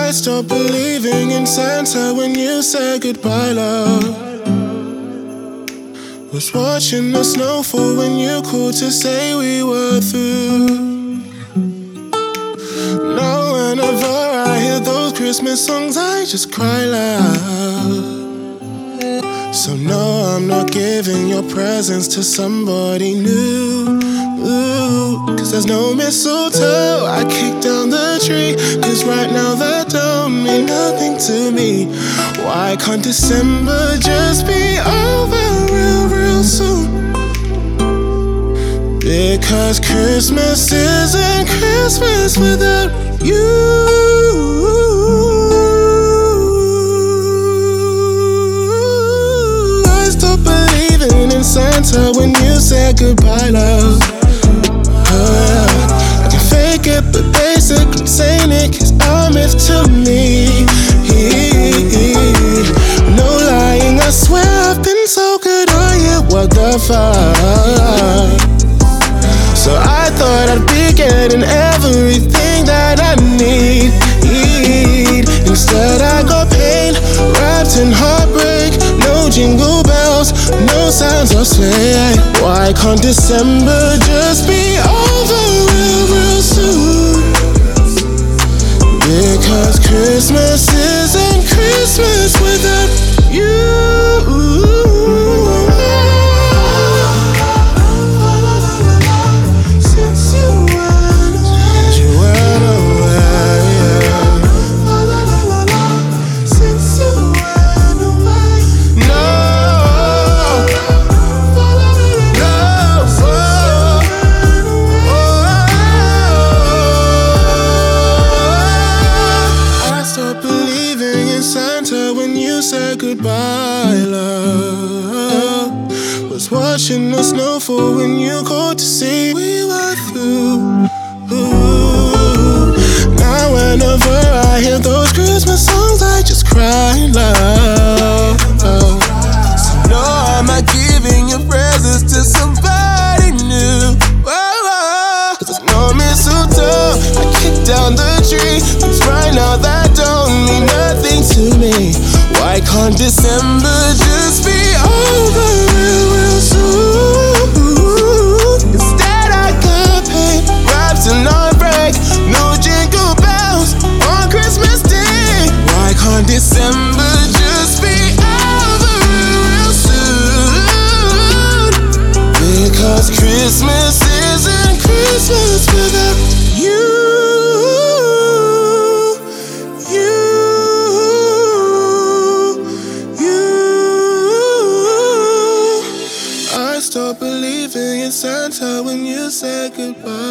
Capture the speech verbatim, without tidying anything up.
I stopped believing in Santa when you said goodbye, love. Was watching the snow fall when you called to say we were through. Now whenever I hear those Christmas songs, I just cry loud. So no, I'm not giving your presents to somebody new. Ooh, cause there's no mistletoe, I kick down the tree. Cause right now that don't mean nothing to me. Why can't December just be over real, real soon? Because Christmas isn't Christmas without you. I stopped believing in Santa when you said goodbye, love. I can fake it, but basically saying it cause I'm myth to me. No lying, I swear I've been so good on you, what the fuck. So I thought I'd be getting everything that I need. Instead I got pain, wrapped in heartbreak. No jingle bells, no sounds of sleigh. Why can't December just be over real, real soon? Because Christmas isn't Christmas without you. Since you went away, you went away. Since you went away, no, no, I stopped believing in Santa when you said goodbye, love. Was watching the snow fall when you called to see we were through. Ooh. Now whenever I hear those Christmas songs, I just cry loud. So no, I'm not giving your presents to somebody new. Oh, cause there's no mistletoe, I kick down the tree. Cause right now that don't mean nothing to me. Why can't December just be over real, real soon? Instead I got pain, wrapped in heartbreak. No jingle bells on Christmas Day. Why can't December just be over real soon? Because Christmas isn't Christmas without you. I stopped believing in Santa when you said goodbye.